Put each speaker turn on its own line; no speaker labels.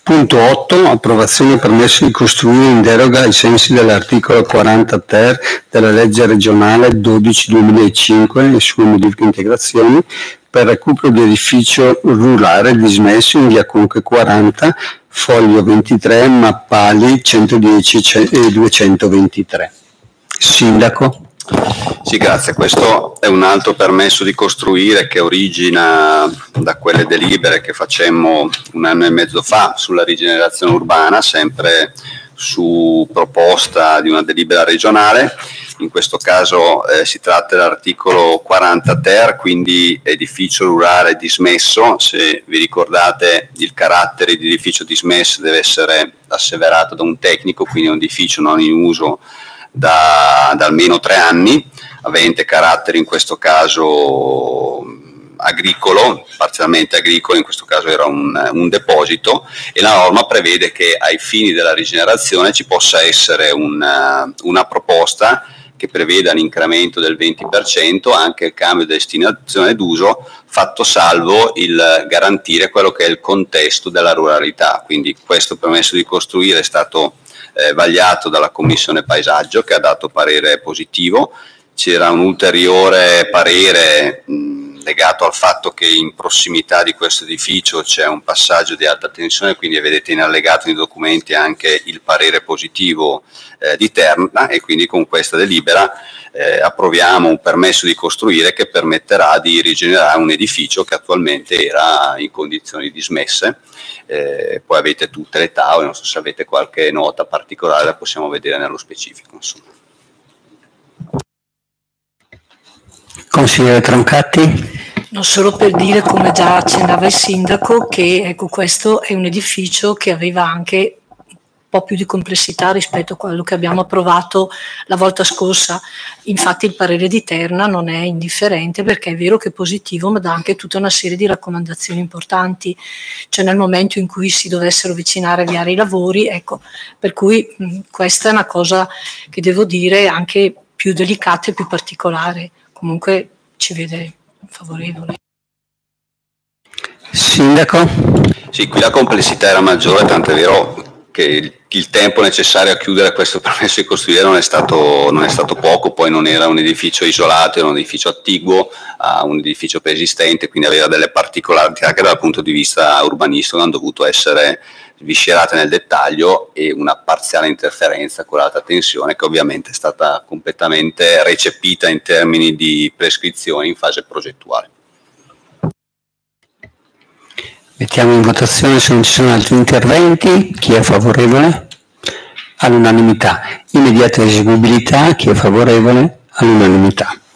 Punto 8. Approvazione permesso di costruire in deroga ai sensi dell'articolo 40 ter della legge regionale 12/2005 e sue modifiche e integrazioni per recupero di edificio rurale dismesso in via Conche 40, foglio 23, mappali 110 e 223. Sindaco.
Sì, grazie. Questo è un altro permesso di costruire che origina da quelle delibere che facemmo 1 anno e mezzo fa sulla rigenerazione urbana, sempre su proposta di una delibera regionale. In questo caso si tratta dell'articolo 40 ter, quindi edificio rurale dismesso. Se vi ricordate, il carattere di edificio dismesso deve essere asseverato da un tecnico, quindi è un edificio non in uso da almeno 3 anni, avente carattere in questo caso agricolo, parzialmente agricolo, in questo caso era un deposito, e la norma prevede che ai fini della rigenerazione ci possa essere una proposta che preveda l'incremento del 20%, anche il cambio di destinazione d'uso, fatto salvo il garantire quello che è il contesto della ruralità. Quindi questo permesso di costruire è stato vagliato dalla Commissione Paesaggio, che ha dato parere positivo. C'era un ulteriore parere legato al fatto che in prossimità di questo edificio c'è un passaggio di alta tensione, quindi vedete in allegato nei documenti anche il parere positivo di Terna, e quindi con questa delibera approviamo un permesso di costruire che permetterà di rigenerare un edificio che attualmente era in condizioni dismesse. Poi avete tutte le tavole, non so se avete qualche nota particolare, la possiamo vedere nello specifico, insomma.
Consigliere Troncatti.
Non solo per dire, come già accennava il sindaco, che ecco, questo è un edificio che aveva anche un po' più di complessità rispetto a quello che abbiamo approvato la volta scorsa. Infatti il parere di Terna non è indifferente, perché è vero che è positivo, ma dà anche tutta una serie di raccomandazioni importanti, cioè nel momento in cui si dovessero avvicinare a avviare i lavori, ecco, per cui questa è una cosa che devo dire anche più delicata e più particolare. Comunque ci vede favorevole.
Sindaco?
Sì, qui la complessità era maggiore, tant'è vero che il tempo necessario a chiudere questo permesso di costruire non è stato poco. Poi non era un edificio isolato, era un edificio attiguo a un edificio preesistente, quindi aveva delle particolarità che dal punto di vista urbanistico hanno dovuto essere sviscerate nel dettaglio, e una parziale interferenza con l'alta tensione che ovviamente è stata completamente recepita in termini di prescrizioni in fase progettuale.
Mettiamo in votazione se non ci sono altri interventi. Chi è favorevole? All'unanimità. Immediata eseguibilità. Chi è favorevole? All'unanimità.